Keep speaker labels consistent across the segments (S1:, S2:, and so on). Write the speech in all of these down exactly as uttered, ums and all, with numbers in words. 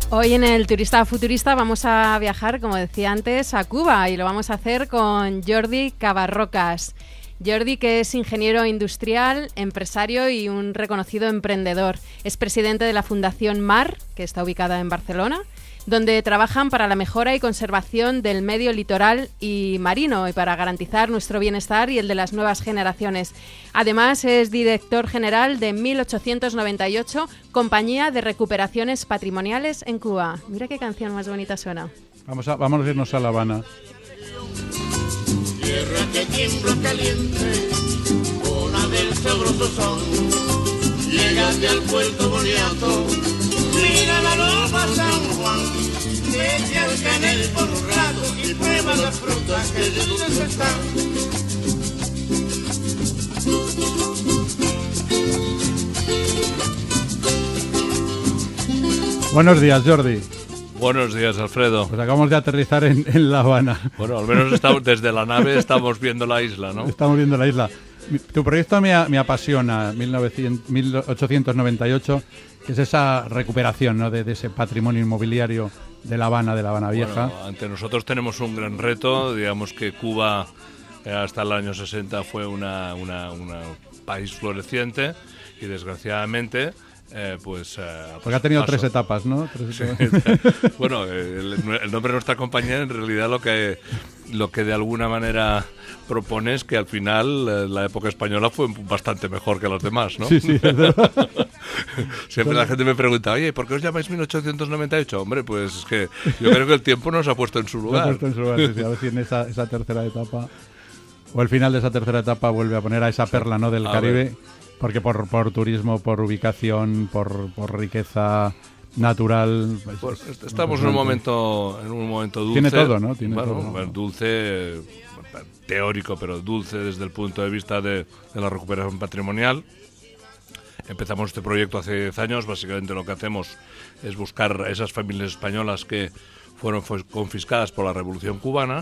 S1: Hoy en el Turista Futurista vamos a viajar, como decía antes, a Cuba y lo vamos a hacer con Jordi Cavarrocas. Jordi, que es ingeniero industrial, empresario y un reconocido emprendedor. Es presidente de la Fundación Mar, que está ubicada en Barcelona, donde trabajan para la mejora y conservación del medio litoral y marino y para garantizar nuestro bienestar y el de las nuevas generaciones. Además, es director general de mil ochocientos noventa y ocho, Compañía de Recuperaciones Patrimoniales en Cuba. Mira qué canción más bonita suena.
S2: Vamos a, vamos a irnos a La Habana.
S3: Tierra que tiembla caliente, una del sabroso son. Llegaste al puerto Boniato, mira la loba San Juan. Vete al canel por un rato y prueba las frutas que dulces están.
S2: Buenos días, Jordi.
S4: Buenos días, Alfredo.
S2: Pues acabamos de aterrizar en, en La Habana.
S4: Bueno, al menos estamos, desde la nave estamos viendo la isla, ¿no?
S2: Estamos viendo la isla. Tu proyecto me, me apasiona, mil ochocientos noventa y ocho, que es esa recuperación, ¿no?, de, de ese patrimonio inmobiliario de La Habana, de La Habana Vieja.
S4: Bueno, ante nosotros tenemos un gran reto. Digamos que Cuba eh, hasta el año sesenta fue una, una, una país floreciente y desgraciadamente... Eh, pues, eh,
S2: Porque ha tenido
S4: paso.
S2: tres etapas, ¿no? Tres
S4: Sí.
S2: etapas.
S4: Bueno, el, el nombre de nuestra compañía en realidad lo que lo que de alguna manera propone es que al final eh, la época española fue bastante mejor que las demás, ¿no?
S2: Sí, sí, es verdad.
S4: Siempre la gente me pregunta, oye, ¿por qué os llamáis mil ochocientos noventa y ocho? Hombre, pues es que yo creo que el tiempo nos ha puesto en su lugar.
S2: Nos ha puesto en su lugar, sí, sí. A ver si en esa, esa tercera etapa, o el final de esa tercera etapa, vuelve a poner a esa perla, ¿no?, del
S4: A
S2: Caribe.
S4: ver.
S2: Porque por, por turismo, por ubicación, por, por riqueza natural...
S4: Pues estamos en un momento en un momento dulce.
S2: Tiene todo, ¿no? Tiene
S4: bueno,
S2: todo.
S4: Dulce, teórico, pero dulce desde el punto de vista de, de la recuperación patrimonial. Empezamos este proyecto hace diez años. Básicamente lo que hacemos es buscar a esas familias españolas que fueron confiscadas por la Revolución Cubana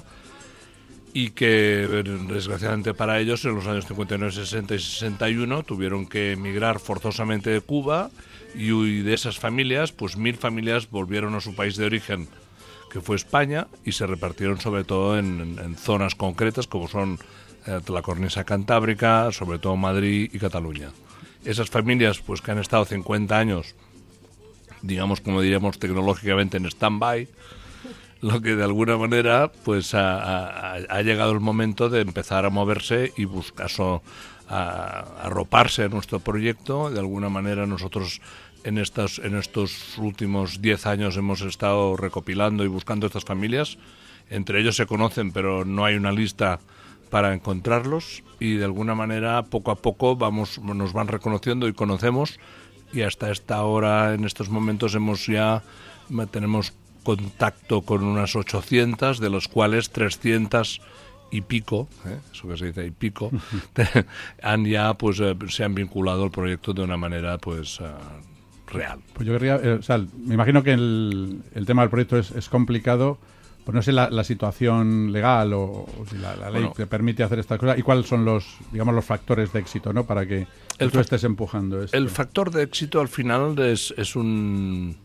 S4: y que, desgraciadamente para ellos, en los años cincuenta y nueve, sesenta y sesenta y uno tuvieron que emigrar forzosamente de Cuba, y de esas familias, pues mil familias volvieron a su país de origen, que fue España, y se repartieron sobre todo en, en, en zonas concretas como son eh, la cornisa cantábrica, sobre todo Madrid y Cataluña. Esas familias, pues que han estado cincuenta años, digamos, como diríamos tecnológicamente, en stand-by, lo que de alguna manera pues ha, ha, ha llegado el momento de empezar a moverse y buscar so, a, a arroparse a nuestro proyecto. De alguna manera nosotros en estos, en estos últimos diez años hemos estado recopilando y buscando estas familias. Entre ellos se conocen, pero no hay una lista para encontrarlos, y de alguna manera poco a poco vamos, nos van reconociendo y conocemos, y hasta esta hora, en estos momentos, hemos ya tenemos contacto con unas ochocientas, de los cuales trescientas y pico, ¿eh? Eso que se dice y pico, uh-huh. han ya pues eh, se han vinculado al proyecto de una manera pues uh, real.
S2: Pues yo querría, eh, o sea, me imagino que el, el tema del proyecto es, es complicado, pues no sé la, la situación legal o, o si la, la ley bueno, que permite hacer esta cosa, y cuáles son los, digamos, los factores de éxito, ¿no?, para que tú fa- estés empujando esto.
S4: El factor de éxito al final es, es un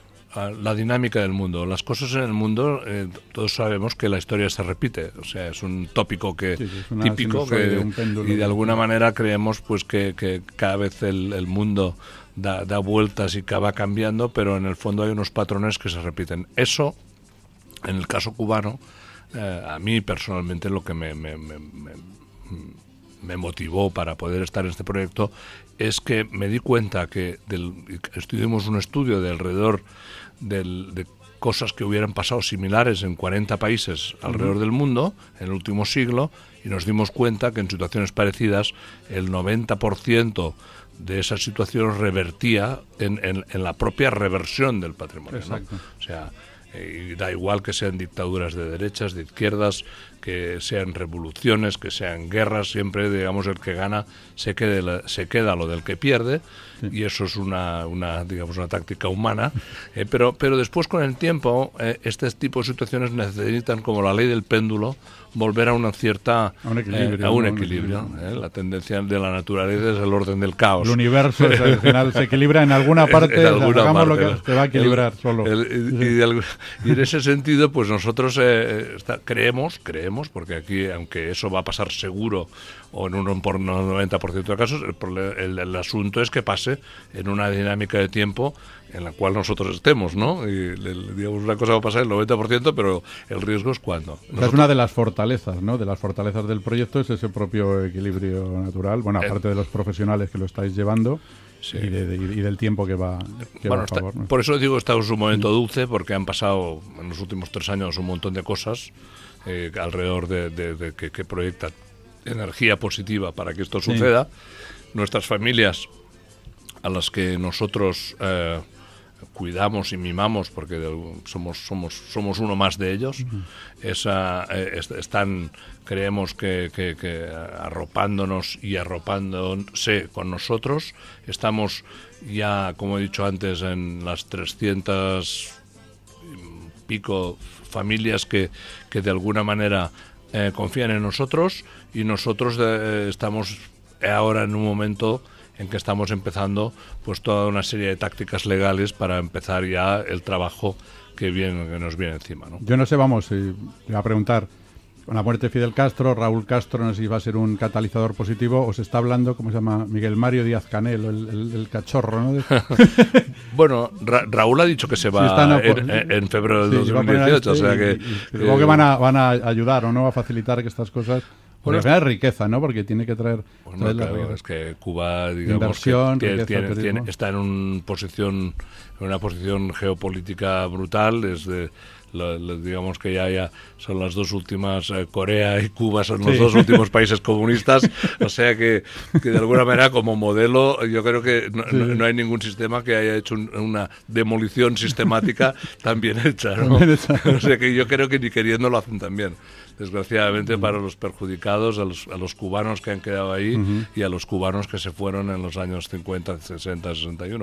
S4: la dinámica del mundo. Las cosas en el mundo, eh, todos sabemos que la historia se repite, o sea, es un tópico que sí, sí, típico que, de un péndulo, y de alguna manera creemos pues que, que cada vez el, el mundo da, da vueltas y que va cambiando, pero en el fondo hay unos patrones que se repiten. Eso, en el caso cubano, eh, a mí personalmente lo que me, me, me, me, me motivó para poder estar en este proyecto es que me di cuenta que del, estuvimos un estudio de alrededor del, de cosas que hubieran pasado similares en cuarenta países alrededor uh-huh. del mundo en el último siglo, y nos dimos cuenta que en situaciones parecidas el noventa por ciento de esas situaciones revertía en, en, en la propia reversión del patrimonio, ¿no? O sea, Y da igual que sean dictaduras de derechas, de izquierdas, que sean revoluciones, que sean guerras, siempre, digamos, el que gana se, quede la, se queda lo del que pierde, sí. Y eso es una, una digamos, una táctica humana, eh, pero, pero después con el tiempo eh, este tipo de situaciones necesitan, como la ley del péndulo, volver a una cierta
S2: a un equilibrio,
S4: eh, a un
S2: ¿no?
S4: equilibrio,
S2: un equilibrio.
S4: Eh, la tendencia de la naturaleza es el orden del caos.
S2: El universo es, al final se equilibra en alguna parte,
S4: en alguna
S2: hagamos
S4: parte,
S2: lo que se va a equilibrar
S4: el,
S2: solo.
S4: El, el, y, de, y en ese sentido, pues nosotros eh, está, creemos, creemos, porque aquí, aunque eso va a pasar seguro, o en un por noventa por ciento de casos, el, el, el asunto es que pase en una dinámica de tiempo en la cual nosotros estemos, ¿no? Y el, digamos, una cosa va a pasar el noventa por ciento, pero el riesgo es cuando.
S2: Nosotros... Es una de las fortalezas, ¿no? De las fortalezas del proyecto es ese propio equilibrio natural, bueno, aparte eh, de los profesionales que lo estáis llevando. Sí. Y, de, de, y del tiempo que va, que
S4: bueno,
S2: va a favor.
S4: Está, ¿no? Por eso digo, estamos en un momento dulce, porque han pasado en los últimos tres años un montón de cosas eh, alrededor de, de, de que, que proyectan energía positiva para que esto suceda. Sí. Nuestras familias, a las que nosotros eh, cuidamos y mimamos, porque de, somos somos somos uno más de ellos, uh-huh. esa, eh, est- están, creemos que, que, que arropándonos y arropándose con nosotros. Estamos ya, como he dicho antes, en las trescientas pico familias que, que de alguna manera eh, confían en nosotros, y nosotros eh, estamos ahora en un momento en que estamos empezando pues toda una serie de tácticas legales para empezar ya el trabajo que viene, que nos viene encima, ¿no?
S2: Yo no sé, vamos, eh, voy a preguntar, con la muerte de Fidel Castro, Raúl Castro, no sé si va a ser un catalizador positivo, o se está hablando, ¿cómo se llama? Miguel Mario Díaz Canel, el, el, el cachorro, ¿no?
S4: Bueno, Ra- Raúl ha dicho que se va sí, está, no, en, en, en febrero del sí, dos mil dieciocho, o sea que...
S2: Y, y, supongo eh, que van a, van a ayudar, ¿o no?, a facilitar que estas cosas... Bueno, al final es riqueza, ¿no? Porque tiene que traer...
S4: Pues no, traer claro, es que Cuba, digamos, inversión, que, que riqueza, tiene, tiene, está en, un posición, en una posición geopolítica brutal, es de... Lo, lo, digamos que ya, ya son las dos últimas, eh, Corea y Cuba son los sí. dos últimos países comunistas, o sea que, que de alguna manera como modelo yo creo que no, sí. no, no hay ningún sistema que haya hecho un, una demolición sistemática tan bien hecha, ¿no? Bien hecha. O sea que yo creo que ni queriendo lo hacen tan bien. Desgraciadamente, uh-huh. para los perjudicados, a los, a los cubanos que han quedado ahí, uh-huh. y a los cubanos que se fueron en los años cincuenta, sesenta, sesenta y uno.